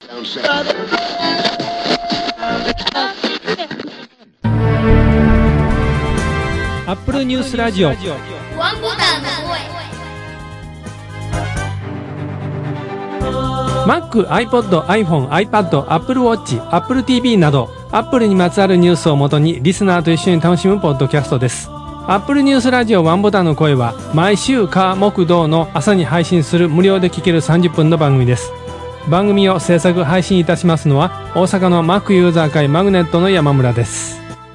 アップルニュースラジオワンボタンの声 Mac、iPod、iPhone、iPad、Apple Watch、Apple TV など Apple にまつわるニュースをもとにリスナーと一緒に楽しむポッドキャストです。Apple ニュースラジオワンボタンの声は毎週火木土の朝に配信する無料で聴ける30分の番組です。番組を制作配信いたしますのは大阪の Mac ユーザー会マグネットの山村です。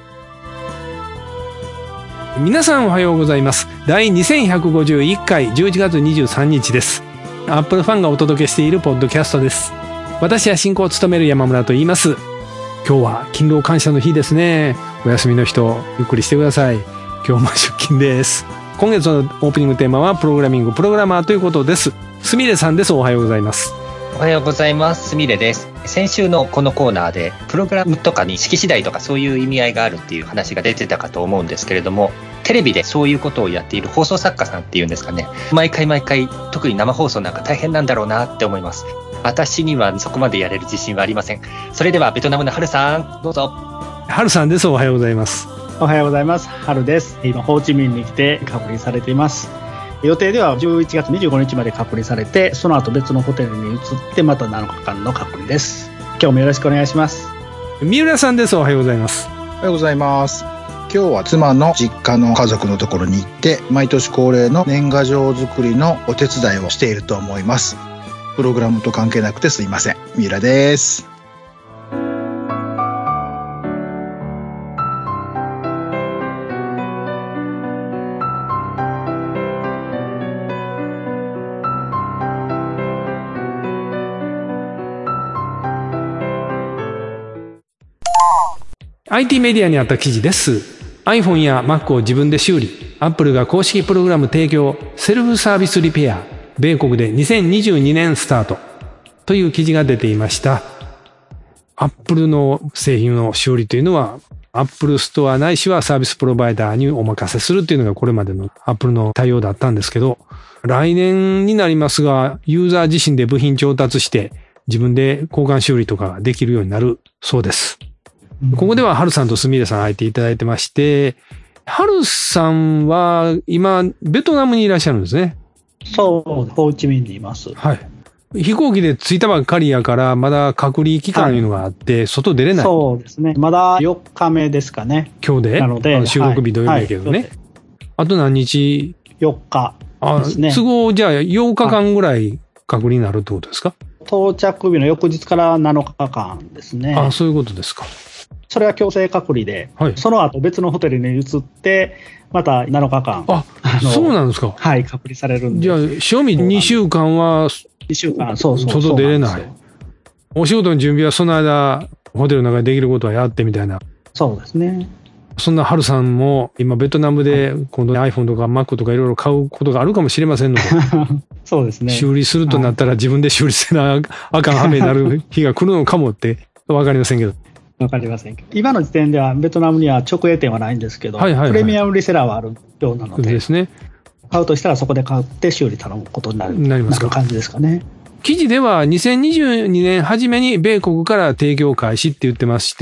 皆さんおはようございます。第2151回11月23日です。アップルファンがお届けしているポッドキャストです。私は進行を務める山村と言います。今日は勤労感謝の日ですね。お休みの人ゆっくりしてください。今日も出勤です。今月のオープニングテーマはプログラミングプログラマーということです。すみれさんです。おはようございます。 おはようございます。すみれです。先週のこのコーナーでプログラムとかに式次第とかそういう意味合いがあるっていう話が出てたかと思うんですけれども、テレビでそういうことをやっている放送作家さんっていうんですかね、毎回特に生放送なんか大変なんだろうなって思います。私にはそこまでやれる自信はありません。それではベトナムのハルさんどうぞ。 ハルさんです。おはようございます。 おはようございます。ハルです。今ホーチミンに来て隔離されています。予定では11月25日まで隔離されて、その後別のホテルに移ってまた7日間の隔離です。今日もよろしくお願いします。 三浦さんです。おはようございます。 おはようございます。今日は妻の実家の家族のところに行って毎年恒例の年賀状作りのお手伝いをしていると思います。プログラムと関係なくてすいません。三浦です。 IT メディアにあった記事です。 iPhone や Mac を自分で修理、 Apple が公式プログラム提供、セルフサービスリペア、米国で2022年スタートという記事が出ていました。 Apple の製品の修理というのは Apple ストアないしはサービスプロバイダーにお任せするというのがこれまでの Apple の対応だったんですけど、来年になりますがユーザー自身で部品調達して自分で交換修理とかできるようになるそうです。ここではハルさんとスミレさん入っていただいてまして、ハルさんは今ベトナムにいらっしゃるんですね。 そう、ホーチミンにいます。 はい。飛行機で着いたばっかりやからまだ隔離期間いうのがあって、はい、外出れない。 そうですね。まだ4日目ですかね。 今日でなので収録日土曜日やけどね、はい、あと何日 ?4 日ですね。 都合じゃあ8日間ぐらい隔離になるってことですか？ 到着日の翌日から7日間ですね。 あ、そういうことですか。 それは強制隔離で、はい、その後別のホテルに移ってまた7日間そうなんですか。 はい、隔離されるんで。 じゃあ賞味2週間は 2週間そう外出れない。お仕事の準備はその間ホテルの中でできることはやってみたいな。 そうですね。 そんなハルさんも今ベトナムで今度 iPhone とか Mac とかいろいろ買うことがあるかもしれませんのでそうですね。 修理するとなったら自分で修理せなあかんはめになる日が来るのかもって分かりませんけど。 わかりませんけど、今の時点ではベトナムには直営店はないんですけど、プレミアムリセラーはあるようなのでですね、買うとしたらそこで買って修理頼むことになりますか。感じですかね。 記事では2022年初めに米国から提供開始って言ってまして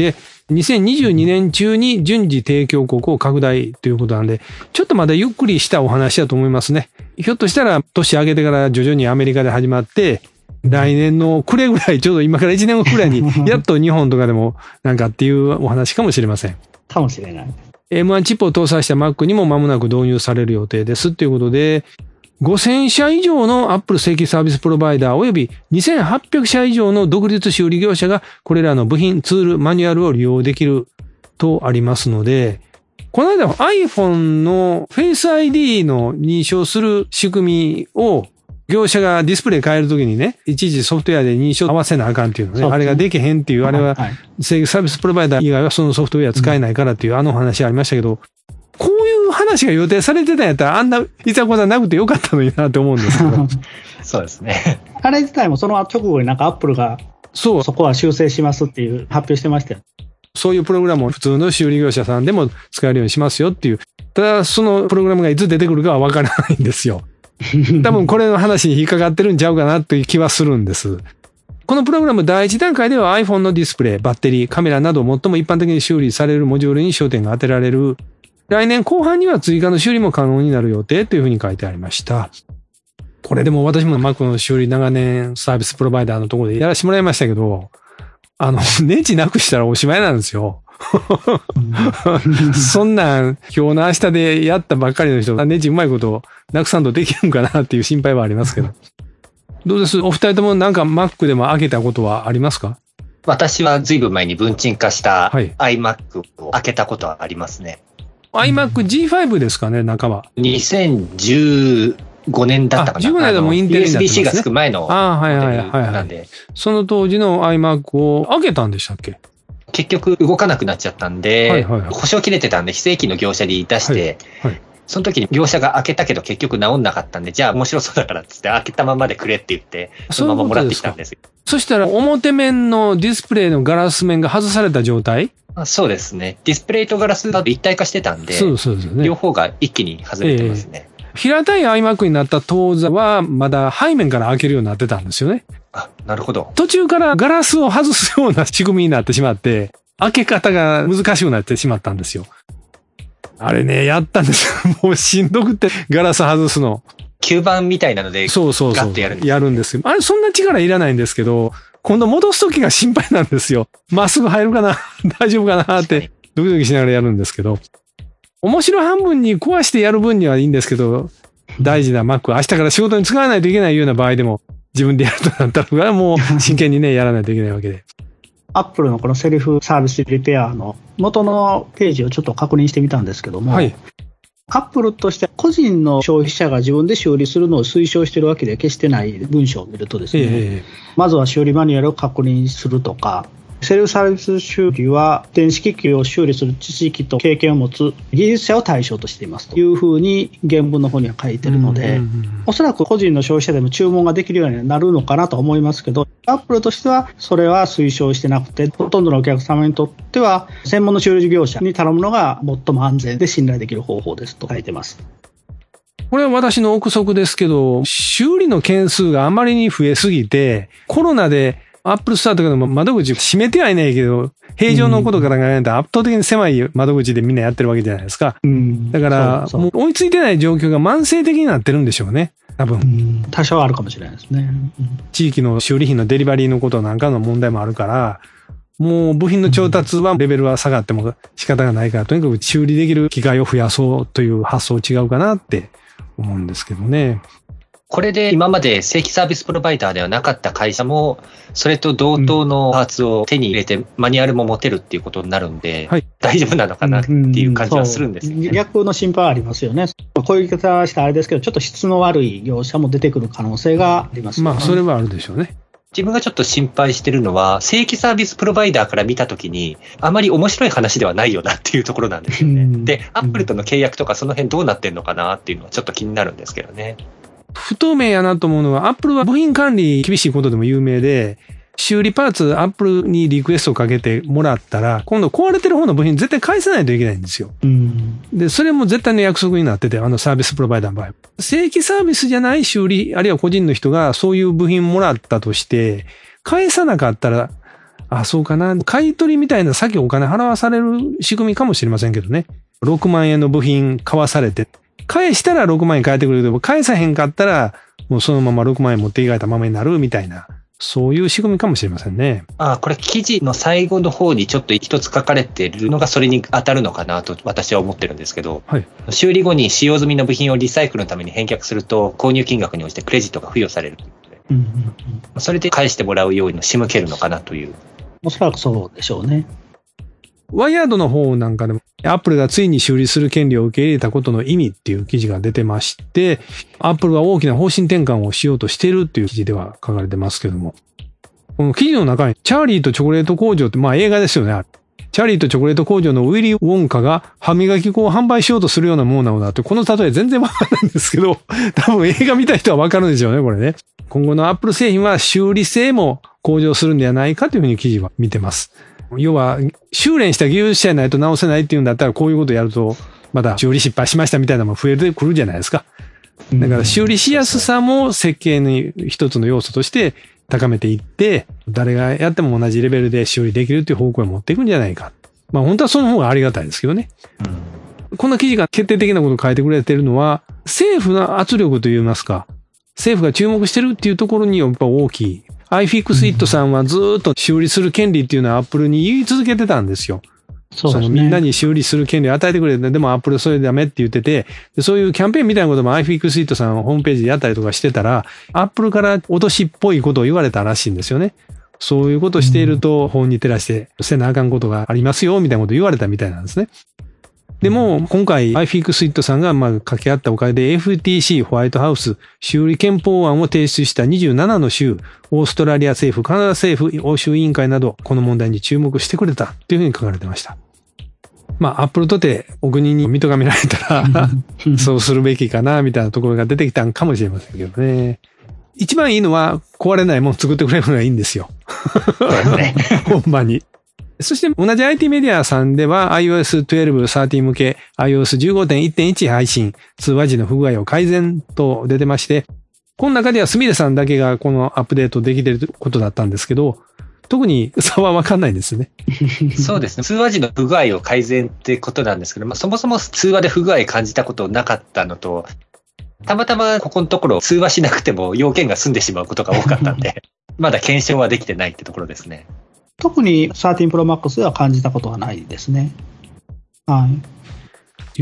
、2022年中に順次提供国を拡大ということなんで、ちょっとまだゆっくりしたお話だと思いますね。ひょっとしたら年明けてから徐々にアメリカで始まって来年の暮れぐらい、ちょうど今から1年後くらいにやっと日本とかでもなんかっていうお話かもしれません。 かもしれない。 M1 チップを搭載した Mac にも間もなく導入される予定ですということで、5000社以上の Apple 正規サービスプロバイダーおよび2800社以上の独立修理業者がこれらの部品、ツール、マニュアルを利用できるとありますので、この間 iPhone の Face ID の認証する仕組みを業者がディスプレイ変えるときにね、一時ソフトウェアで認証合わせなあかんっていうのね、あれができへんっていう、あれは正規サービスプロバイダー以外はそのソフトウェア使えないからっていうあの話ありましたけど、こういう話が予定されてたんやったらあんないざこざなくてよかったのになって思うんですけど。 そうですね。 あれ自体もその直後になんかアップルがそこは修正しますっていう発表してましたよ。 そういうプログラムを普通の修理業者さんでも使えるようにしますよっていう。ただそのプログラムがいつ出てくるかはわからないんですよ。多分これの話に引っかかってるんちゃうかなという気はするんです。 このプログラム第一段階では iPhone のディスプレイ、バッテリー、カメラなど最も一般的に修理されるモジュールに焦点が当てられる。来年後半には追加の修理も可能になる予定というふうに書いてありました。これでも私も Mac の修理長年サービスプロバイダーのところでやらせてもらいましたけど、ネジなくしたらおしまいなんですよ。そんなん今日の明日でやったばっかりの人がネジうまいことなくさんとできるんかなっていう心配はありますけど。どうです？お二人ともなんか Mac でも開けたことはありますか？ 私は随分前に文鎮化した iMac を開けたことはありますね。 iMac G5 ですかね、中は。 2015年だったかな。 15年でもインテリになってますね。 USB-C がつく前のモデルなんで。 その当時の iMac を開けたんでしたっけ？ 結局動かなくなっちゃったんで、保証切れてたんで非正規の業者に出して、その時に業者が開けたけど結局直んなかったんで、じゃあ面白そうだからっつって開けたままでくれって言って、そのままもらってきたんですよ。 そしたら表面のディスプレイのガラス面が外された状態？ そうですね。ディスプレイとガラスだと一体化してたんで、 そうですね。 両方が一気に外れてますね。 平たい iMac になった当座はまだ背面から開けるようになってたんですよね。 あ、なるほど。 途中からガラスを外すような仕組みになってしまって、開け方が難しくなってしまったんですよ。あれね、やったんですよ。もうしんどくてガラス外すの。 吸盤みたいなので、ガッとやるんです。 やるんですよ。あれそんな力いらないんですけど、今度戻すときが心配なんですよ。まっすぐ入るかな大丈夫かなってドキドキしながらやるんですけど。面白半分に壊してやる分にはいいんですけど、大事な Mac 明日から仕事に使わないといけないような場合でも自分でやるとなったらもう真剣にね、やらないといけないわけで。 アップルのこのセルフサービスリペアの元のページをちょっと確認してみたんですけども、アップルとして個人の消費者が自分で修理するのを推奨しているわけでは決してない文章を見るとですね、まずは修理マニュアルを確認するとか、セルフサービス修理は電子機器を修理する知識と経験を持つ技術者を対象としていますというふうに原文の方には書いているので、おそらく個人の消費者でも注文ができるようになるのかなと思いますけど、アップルとしてはそれは推奨してなくて、ほとんどのお客様にとっては専門の修理業者に頼むのが最も安全で信頼できる方法ですと書いてます。 これは私の憶測ですけど、修理の件数があまりに増えすぎて、コロナでアップルストアとかでも窓口閉めてはいないけど、平常のことから考えると圧倒的に狭い窓口でみんなやってるわけじゃないですか。だから、もう追いついてない状況が慢性的になってるんでしょうね。多分。 多少あるかもしれないですね。 地域の修理品のデリバリーのことなんかの問題もあるから、もう部品の調達はレベルは下がっても仕方がないから、とにかく修理できる機会を増やそうという発想違うかなって思うんですけどね。 これで今まで正規サービスプロバイダーではなかった会社も、それと同等のパーツを手に入れてマニュアルも持てるっていうことになるんで、大丈夫なのかなっていう感じはするんですよね。 逆の心配はありますよね。こういう言い方したらあれですけど、ちょっと質の悪い業者も出てくる可能性がありますよね。 まあ、それはあるでしょうね。 自分がちょっと心配してるのは、正規サービスプロバイダーから見たときに、あまり面白い話ではないよなっていうところなんですよね。で、アップルとの契約とかその辺どうなってんのかなっていうのはちょっと気になるんですけどね。 不透明やなと思うのは、アップルは部品管理厳しいことでも有名で、修理パーツアップルにリクエストをかけてもらったら、今度壊れてる方の部品絶対返さないといけないんですよ。で、それも絶対の約束になってて、サービスプロバイダーの場合。正規サービスじゃない修理、あるいは個人の人がそういう部品もらったとして、返さなかったら、あ、そうかな。買い取りみたいな先お金払わされる仕組みかもしれませんけどね。6万円の部品買わされて、返したら6万円返ってくるけど、返さへんかったら、もうそのまま6万円持っていかれたままになるみたいな、そういう仕組みかもしれませんね。 これ記事の最後の方にちょっと一つ書かれているのがそれに当たるのかなと私は思ってるんですけど、修理後に使用済みの部品をリサイクルのために返却すると、購入金額に応じてクレジットが付与されるということで、それで返してもらうように仕向けるのかなという。 おそらくそうでしょうね。 ワイヤードの方なんかでも、アップルがついに修理する権利を受け入れたことの意味っていう記事が出てまして、アップルは大きな方針転換をしようとしているっていう記事では書かれてますけども、この記事の中に、チャーリーとチョコレート工場って、映画ですよね。チャーリーとチョコレート工場のウィリー・ウォンカが歯磨き粉を販売しようとするようなものなのだって、この例え全然わからないんですけど、多分映画見た人はわかるんでしょうね、これね。今後のアップル製品は修理性も向上するんではないかというふうに記事は見てます。要は、修練した技術者じゃないと直せないっていうんだったら、こういうことやると、まだ修理失敗しましたみたいなのも増えてくるじゃないですか。だから修理しやすさも設計の一つの要素として高めていって、誰がやっても同じレベルで修理できるっていう方向へ持っていくんじゃないか。まあ本当はその方がありがたいですけどね。こんな記事が決定的なことを書いてくれてるのは、政府の圧力といいますか、政府が注目してるっていうところにやっぱ大きい。iFixit さんはずっと修理する権利っていうのは Apple に言い続けてたんですよ。 そうですね。 みんなに修理する権利を与えてくれて、でも Apple それダメって言ってて、そういうキャンペーンみたいなことも iFixit さんホームページでやったりとかしてたら、Apple から脅しっぽいことを言われたらしいんですよね。そういうことをしていると法に照らしてせなあかんことがありますよみたいなことを言われたみたいなんですね。でも、今回 iFixit さんが掛け合ったおかげで FTC ホワイトハウス修理憲法案を提出した27の州、オーストラリア政府、カナダ政府、欧州委員会など、この問題に注目してくれたというふうに書かれてました。Apple とてお国に認められたら、そうするべきかな、みたいなところが出てきたんかもしれませんけどね。一番いいのは壊れないもの作ってくれるのがいいんですよ。 そうですね。 ほんまに。そして同じ IT メディアさんでは iOS 12、13向け iOS 15.1.1 配信、通話時の不具合を改善と出てまして、この中ではすみれさんだけがこのアップデートできていることだったんですけど、特に差はわかんないんですね。 そうですね。通話時の不具合を改善ってことなんですけど、そもそも通話で不具合感じたことなかったのと、たまたまここのところ通話しなくても要件が済んでしまうことが多かったんで、まだ検証はできてないってところですね。 特に13 Pro Max では感じたことはないですね。はい。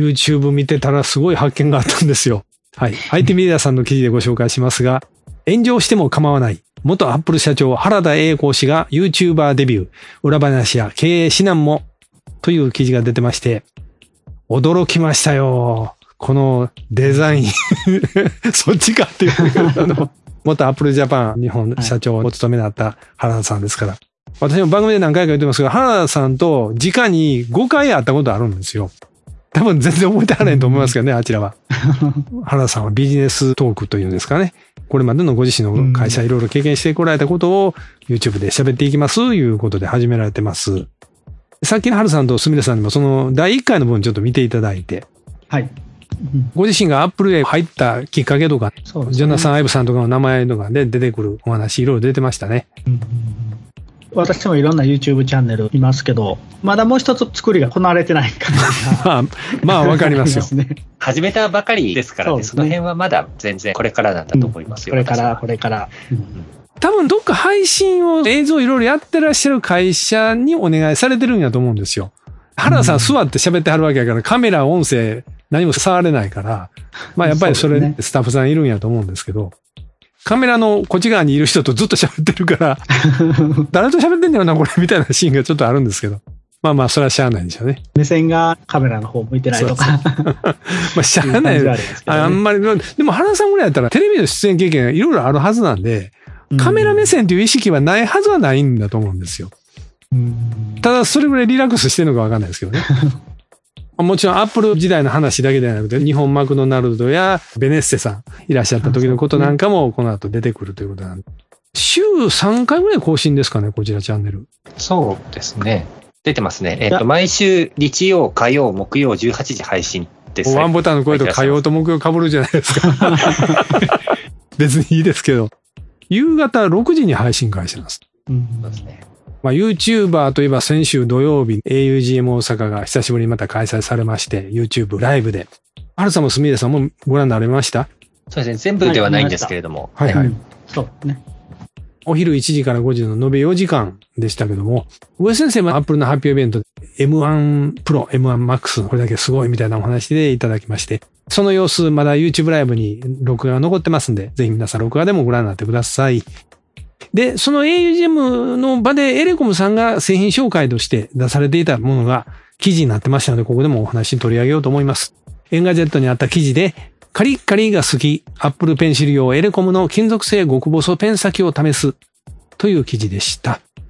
YouTube 見てたらすごい発見があったんですよ。はい。IT メディアさんの記事でご紹介しますが、炎上しても構わない。元アップル社長原田栄子氏が YouTuber デビュー。裏話や経営指南も。という記事が出てまして、驚きましたよ。このデザイン。そっちかっていう。元アップルジャパン日本社長をお務めになった原田さんですから。私も番組で何回か言ってますが、原田さんと直に5回会ったことあるんですよ。多分全然覚えてはないと思いますけどね、あちらは。原田さんはビジネストークというんですかね。これまでのご自身の会社いろいろ経験してこられたことを YouTube で喋っていきますということで始められてます。さっきの原さんとすみれさんにもその第1回の分ちょっと見ていただいて。 はい。 ご自身がアップルへ入ったきっかけとか、 そうですね、 ジョナサン・アイブさんとかの名前とかで出てくるお話いろいろ出てましたね。 私もいろんな YouTube チャンネルいますけど、まだもう一つ作りが行われてない感じがまあわかりますよ。 始めたばかりですからね、その辺はまだ全然これからなんだと思いますよ。 これから。 多分どっか配信を映像いろいろやってらっしゃる会社にお願いされてるんやと思うんですよ。原田さん座って喋ってはるわけやから、カメラ、音声、何も触れないから、まあやっぱりそれスタッフさんいるんやと思うんですけど、カメラのこっち側にいる人とずっと喋ってるから、誰と喋ってんだよな、これ、みたいなシーンがちょっとあるんですけど。まあまあ、それはしゃあないんでしょうね。 目線がカメラの方向いてないとか。 まあ、しゃあない。あんまり、でも原さんぐらいやったらテレビの出演経験がいろいろあるはずなんで、カメラ目線という意識はないはずはないんだと思うんですよ。ただ、それぐらいリラックスしてるのかわかんないですけどね。もちろんアップル時代の話だけではなくて、日本マクドナルドやベネッセさんいらっしゃった時のことなんかもこの後出てくるということなんで。週3回ぐらい更新ですかね、こちらチャンネル。 そうですね。出てますね。毎週日曜、火曜、木曜18時配信です。 ワンボタンの声と火曜と木曜被るじゃないですか。別にいいですけど。夕方6時に配信開始なんです。 そうですね。 まあ、YouTuber といえば先週土曜日、augm 大阪が久しぶりにまた開催されまして、YouTube ライブで。春さんもすみれさんもご覧になられました？ そうですね。全部ではないんですけれども。 はいはい。 そうね。 お昼1時から5時の延べ4時間でしたけども、上先生も Apple の発表イベントで M1 Pro、M1 Max これだけすごいみたいなお話でいただきまして、その様子まだ YouTube ライブに録画が残ってますんで、ぜひ皆さん録画でもご覧になってください。で、その augm の場でエレコムさんが製品紹介として出されていたものが記事になってましたので、ここでもお話に取り上げようと思います。エンガジェットにあった記事で、カリッカリが好き、Apple Pencil 用エレコムの金属製極細ペン先を試すという記事でした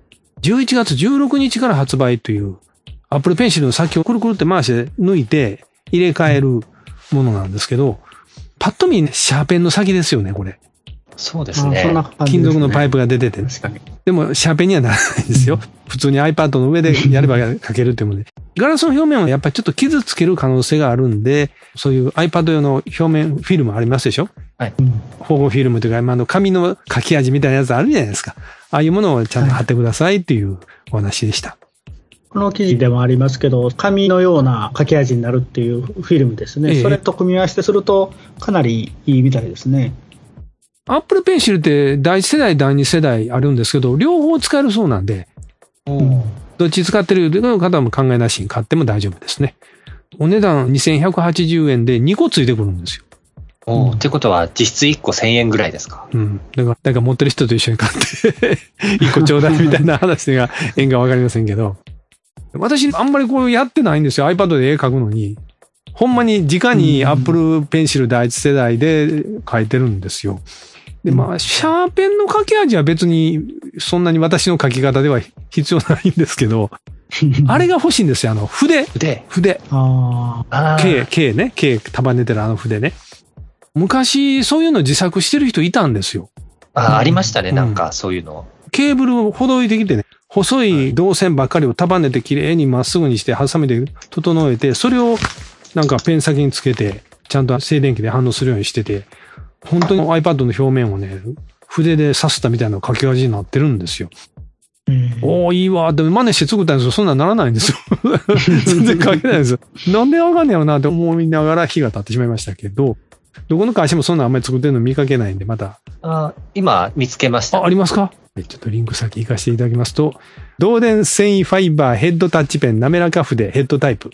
。11月16日から発売という Apple Pencil の先をくるくるって回して抜いて入れ替えるものなんですけど、パッと見シャーペンの先ですよね、これ。 そうですね。 金属のパイプが出てて。でも、シャーペンにはならないんですよ。普通に iPad の上でやれば書けるっていうので。 ガラスの表面はやっぱりちょっと傷つける可能性があるんで、そういう iPad 用の表面フィルムありますでしょ？ はい。 保護フィルムというか、紙の書き味みたいなやつあるじゃないですか。ああいうものをちゃんと貼ってくださいっていうお話でした。 この記事でもありますけど、紙のような書き味になるっていうフィルムですね。それと組み合わせてするとかなりいいみたいですね。 Apple Pencil って第1世代、第2世代あるんですけど、両方使えるそうなんで、どっち使ってる方も考えなしに買っても大丈夫ですね。お値段2180円で2個ついてくるんですよ。 ってことは実質1個1000円ぐらいですか？ だから持ってる人と一緒に買って1個ちょうだいみたいな話が縁がわかりませんけど。私、あんまりこうやってないんですよ。iPad で絵描くのに。ほんまに直に Apple Pencil 第一世代で描いてるんですよ。で、シャーペンの書き味は別にそんなに私の書き方では必要ないんですけど、あれが欲しいんですよ。筆。K ね。K 束ねてる筆ね。昔、そういうの自作してる人いたんですよ。 ありましたね。なんか、そういうの。 ケーブルをほどいてきてね。細い導線ばっかりを束ねてきれいにまっすぐにして、ハサミで整えて、それをなんかペン先につけて、ちゃんと静電気で反応するようにしてて、本当に iPad の表面をね、筆で刺したみたいな書き味になってるんですよ。いいわ。でも真似して作ったんですよ。そんなんならないんですよ。全然書けないんですよ。なんでわかんねやろなって思いながら日が経ってしまいましたけど、どこの会社もそんなあんまり作ってるの見かけないんで、また。 今見つけました。 ありますか？ちょっとリンク先行かせていただきますと、導電繊維ファイバーヘッドタッチペン滑らか筆ヘッドタイプ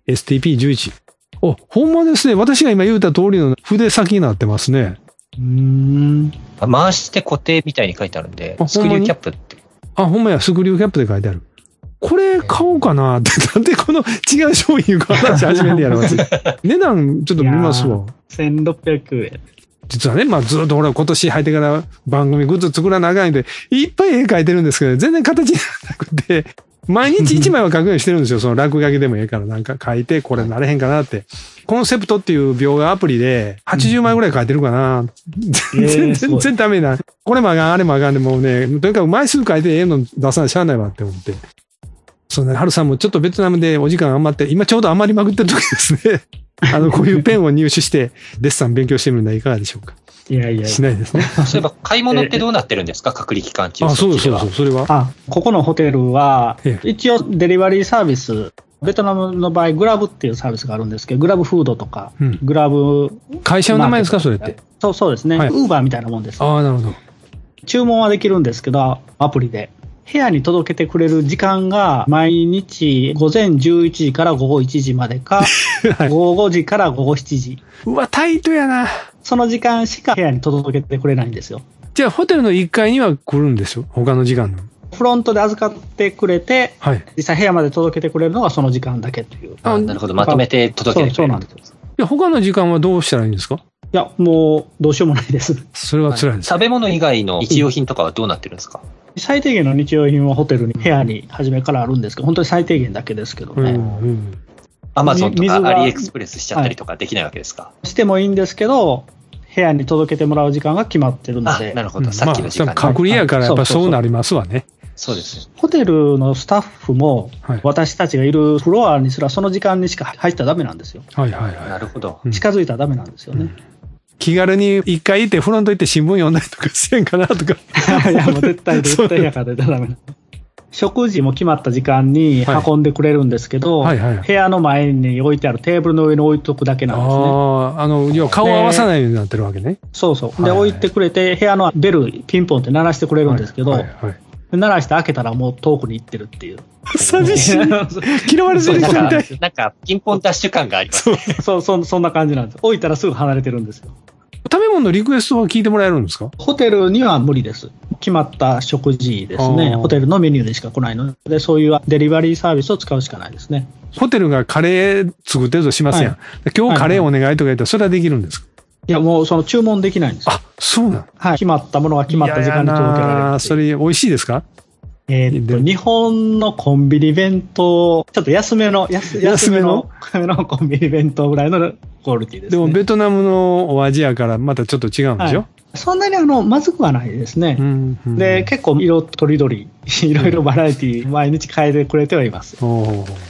STP11。ほんまですね。私が今言うた通りの筆先になってますね。 回して固定みたいに書いてあるんで、スクリューキャップって。 ほんまや、スクリューキャップで書いてある。これ買おうかなって、なんでこの違う商品を話し始めてやるわけ。値段ちょっと見ますわ。 1600円。 実はね、ずっと今年入ってから番組グッズ作らなあかんで、いっぱい絵描いてるんですけど、全然形にならなくて、毎日1枚は描くようにしてるんですよ。その落書きでもいいからなんか描いて、これなれへんかなって。コンセプトっていう描画アプリで80枚ぐらい描いてるかな。全然ダメな。これもあかん、あれもあかんで、もうね、とにかく枚数描いて絵の出さないしゃあないわって思って。そうね、春さんもちょっとベトナムでお時間余って、今ちょうど余りまくってる時ですね。こういうペンを入手して、デッサン勉強してみるのはいかがでしょうか？ いや。 しないですね。 そういえば、買い物ってどうなってるんですか？隔離期間中。 そう、それは。 ここのホテルは、一応デリバリーサービス、ベトナムの場合、グラブっていうサービスがあるんですけど、グラブフードとか、グラブ。 会社の名前ですか、それって？ そうですね。ウーバーみたいなもんです。 なるほど。 注文はできるんですけど、アプリで。部屋に届けてくれる時間が毎日午前11時から午後1時までか、午後5時から午後7時。 うわ、タイトやな。 その時間しか部屋に届けてくれないんですよ。 じゃあホテルの1階には来るんですよ、他の時間の。 フロントで預かってくれて、実際部屋まで届けてくれるのがその時間だけという。 なるほど、まとめて届けてくれる。そうなんです。 いや、他の時間はどうしたらいいんですか？ いや、もうどうしようもないです。 それは辛いです。 食べ物以外の日用品とかはどうなってるんですか？ 最低限の日用品はホテルに部屋に初めからあるんですけど、本当に最低限だけですけどね。 アマゾンとかアリエクスプレスしちゃったりとかできないわけですか？ してもいいんですけど、部屋に届けてもらう時間が決まってるので。 なるほど、さっきの時間。 隔離やからやっぱそうなりますわね。 そうです。 ホテルのスタッフも、私たちがいるフロアにすらその時間にしか入ったらダメなんですよ。 なるほど。 近づいたらダメなんですよね。 気軽に一回行ってフロント行って新聞読んだりとかしてんかなとか。 いや、もう絶対やから出たらダメな。食事も決まった時間に運んでくれるんですけど、部屋の前に置いてあるテーブルの上に置いとくだけなんですね。 要は顔を合わさないようになってるわけね。 そう。で、置いてくれて、部屋のベル、ピンポンって鳴らしてくれるんですけど、鳴らして開けたらもう遠くに行ってるっていう。 寂しい。嫌われてる人みたい。 なんか、ピンポンダッシュ感がありますね。 そんな感じなんです。置いたらすぐ離れてるんですよ。 食べ物のリクエストは聞いてもらえるんですか？ ホテルには無理です。決まった食事ですね。ホテルのメニューでしか来ないので、そういうデリバリーサービスを使うしかないですね。 ホテルがカレー作ってるとしますやん。今日カレーお願いとか言ったら、それはできるんですか？ いや、もうその注文できないんですよ。 そうなの？ 決まったものが決まった時間に届けられる。 それ美味しいですか？ 日本のコンビニ弁当、ちょっと安めのコンビニ弁当ぐらいのクオリティですね。 でもベトナムのお味やからまたちょっと違うんでしょ？ そんなにまずくはないですね。で、結構色とりどり、いろいろバラエティ毎日変えてくれてはいます。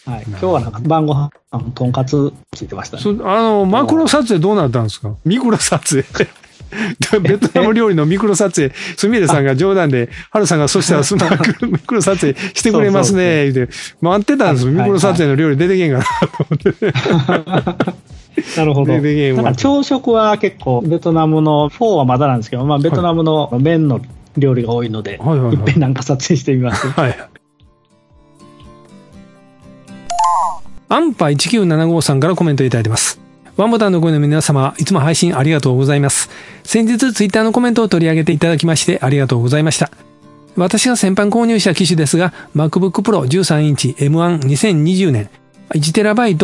はい、今日はなんか晩ご飯とんかつついてましたね。 マクロ撮影どうなったんですか？ミクロ撮影。ベトナム料理のミクロ撮影、すみれさんが冗談で、ハルさんがそしたらミクロ撮影してくれますね、言って、待ってたんですよ。ミクロ撮影の料理出てけんかなと思って。 なるほど。なんか朝食は結構、ベトナムのフォーはまだなんですけど、まあベトナムの麺の料理が多いので、いっぺんなんか撮影してみます。はい。 アンパ1975さんからコメントいただいてます。ワンボタンの声の皆様、いつも配信ありがとうございます。先日ツイッターのコメントを取り上げていただきましてありがとうございました。私が先般購入した機種ですが、MacBook Pro 13インチ M1 2020年 1TB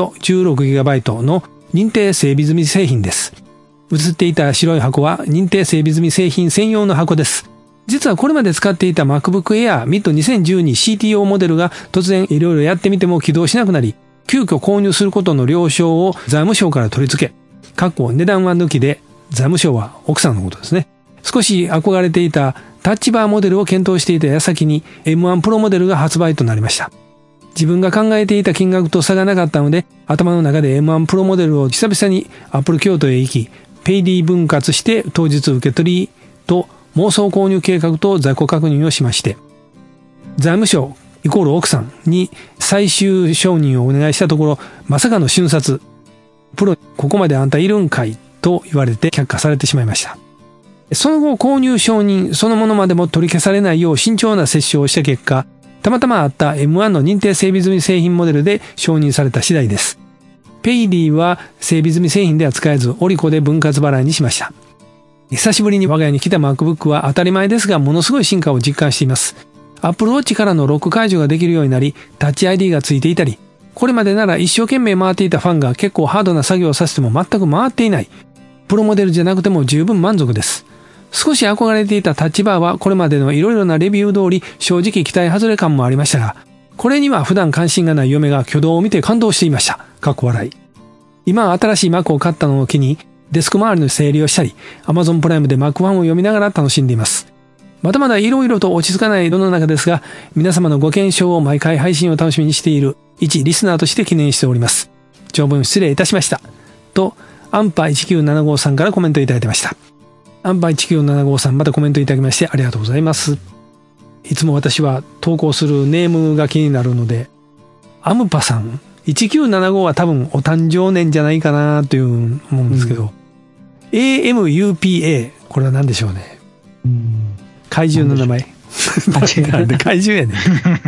16GB の認定整備済み製品です。映っていた白い箱は認定整備済み製品専用の箱です。実はこれまで使っていた MacBook Air Mid 2012 CTO モデルが突然いろいろやってみても起動しなくなり、急遽購入することの了承を財務省から取り付け、値段は抜きで、財務省は奥さんのことですね。少し憧れていたタッチバーモデルを検討していた矢先に M1 Pro モデルが発売となりました。自分が考えていた金額と差がなかったので、頭の中で M1 Pro モデルを久々に Apple 京都へ行き、ペイディ分割して当日受け取りと妄想購入計画と在庫確認をしまして、財務省イコール奥さんに最終承認をお願いしたところ、まさかの瞬殺。プロ、ここまであんたいるんかいと言われて却下されてしまいました。その後購入承認そのものまでも取り消されないよう慎重な接種をした結果、たまたまあった M1 の認定整備済み製品モデルで承認された次第です。ペイディは整備済み製品では使えず、オリコで分割払いにしました。久しぶりに我が家に来た MacBook は当たり前ですがものすごい進化を実感しています。Apple Watch からのロック解除ができるようになり、タッチ ID がついていたり、これまでなら一生懸命回っていたファンが結構ハードな作業をさせても全く回っていない。プロモデルじゃなくても十分満足です。少し憧れていたタッチバーはこれまでのいろいろなレビュー通り正直期待外れ感もありましたが、これには普段関心がない嫁が挙動を見て感動していました。笑い。今新しい Mac を買ったのを機にデスク周りの整理をしたり、Amazon プライムで Mac ファンを読みながら楽しんでいます。まだまだいろいろと落ち着かない世の中ですが、皆様のご健勝を毎回配信を楽しみにしている一リスナーとして記念しております。長文失礼いたしました。と、アンパ1975さんからコメントいただいてました。アンパ1975さんまたコメントいただきましてありがとうございます。いつも私は投稿するネームが気になるので、アムパさん、1975は多分お誕生年じゃないかなという思うんですけど、AMUPA、これは何でしょうね。怪獣の名前。なんで怪獣やねん。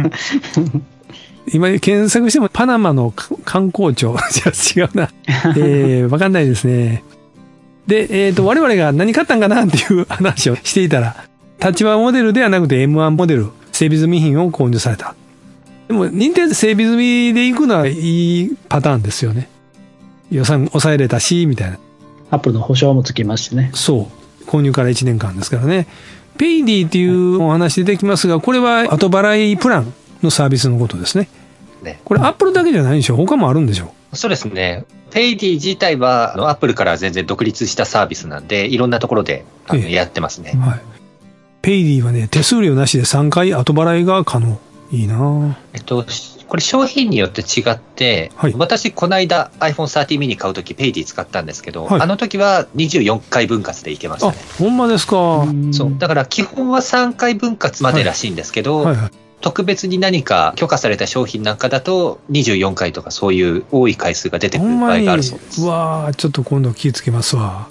今検索してもパナマの観光庁。違うな。わかんないですね。で、我々が何買ったんかなっていう話をしていたら、タッチバーモデルではなくて M1 モデル、整備済み品を購入された。でも、認定整備済みで行くのはいいパターンですよね。予算抑えれたし、みたいな。 アップルの保証もつきますしね。 そう。購入から1年間ですからね。ペイディっていうお話出てきますが、これは後払いプランのサービスのことですね。これアップルだけじゃないんでしょ？他もあるんでしょ？ そうですね。ペイディ自体はアップルから全然独立したサービスなんで、いろんなところでやってますね。 はい。ペイディはね、手数料なしで3回後払いが可能。いいな。 これ商品によって違って、はい、私この間 iPhone 13 mini 買うときペイディ使ったんですけど、はい、あの時は24回分割でいけましたね。 あ、ほんまですか。 そう。だから基本は3回分割までらしいんですけど、はいはいはい、特別に何か許可された商品なんかだと24回とかそういう多い回数が出てくる場合があるそうです。 うわー、ちょっと今度気ぃつけますわ。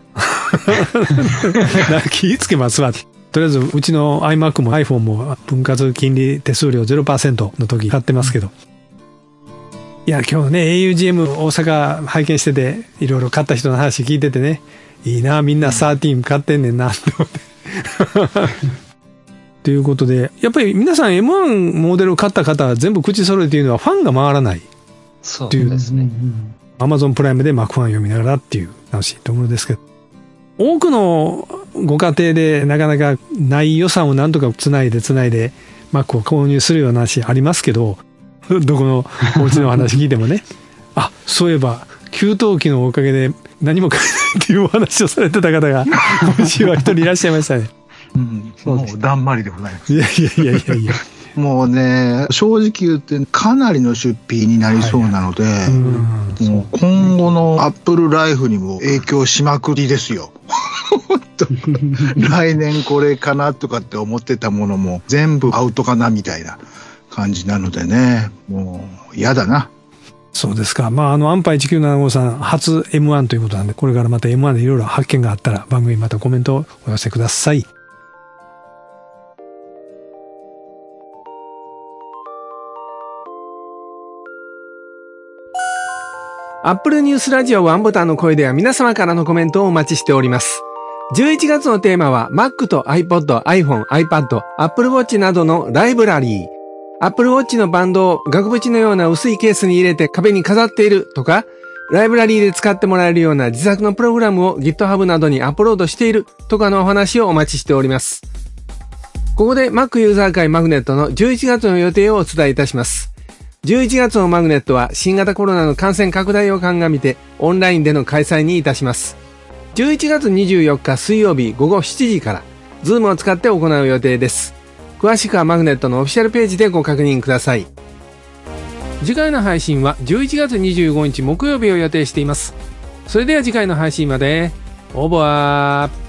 気ぃつけますわ。とりあえずうちの iMac も iPhone も分割金利手数料 0% の時買ってますけど、いや今日ね augm 大阪拝見してていろいろ買った人の話聞いててね、いいなみんな13買ってんねんなと思ってということで、やっぱり皆さん M1 モデル買った方は全部口揃えていうのはファンが回らないっていう、 ですね。 Amazon プライムで Mac ファン読みながらっていう楽しいところですけど、多くのご家庭でなかなかない予算をなんとかつないで Mac を購入するような話ありますけど、どこのお家の話聞いてもねあ、そういえば給湯器のおかげで何も買えないっていうお話をされてた方が今週は一人いらっしゃいましたね。 もうだんまりでございます。 いやもうね、正直言ってかなりの出費になりそうなので、もう今後のアップルライフにも影響しまくりですよ。来年これかなとかって思ってたものも全部アウトかなみたいな感じなのでね、もう嫌だな。 そうですか。まあ、アンパイ1975さん初 M1 ということなんで、これからまた M1 でいろいろ発見があったら番組にまたコメントをお寄せください。Apple ニュースラジオワンボタンの声では皆様からのコメントをお待ちしております。11月のテーマは Mac と iPod、iPhone、iPad、Apple Watch などのライブラリー。Apple Watch のバンドを額縁のような薄いケースに入れて壁に飾っているとか、ライブラリーで使ってもらえるような自作のプログラムを GitHub などにアップロードしているとかのお話をお待ちしております。ここで Mac ユーザー会マグネットの11月の予定をお伝えいたします。11月のマグネットは新型コロナの感染拡大を鑑みてオンラインでの開催にいたします。11月24日水曜日午後7時から Zoom を使って行う予定です。詳しくはマグネットのオフィシャルページでご確認ください。次回の配信は11月25日木曜日を予定しています。それでは次回の配信まで。オーバー。